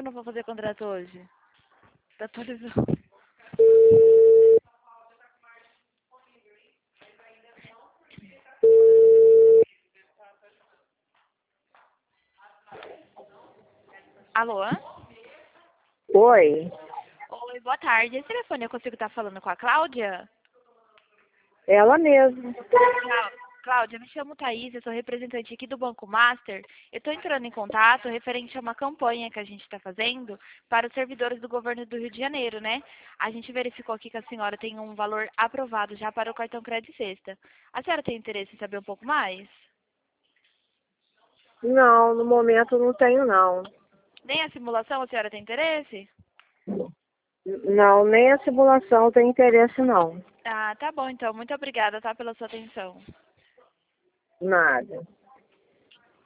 não vou fazer contrato hoje? Tá atualizando. Alô? Oi, Oi, boa tarde. Esse telefone eu consigo estar falando com a Cláudia? ela mesma. Cláudia, me chamo Thaís, eu sou representante aqui do Banco Master. Eu estou entrando em contato referente a uma campanha que a gente está fazendo para os servidores do governo do Rio de Janeiro, né? A gente verificou aqui que a senhora tem um valor aprovado já para o cartão Crédito Sexta. A senhora tem interesse em saber um pouco mais? Não, no momento não tenho não. Nem a simulação a senhora tem interesse? Não, nem a simulação tem interesse não. Ah, tá bom então. Muito obrigada, tá, pela sua atenção. Nada.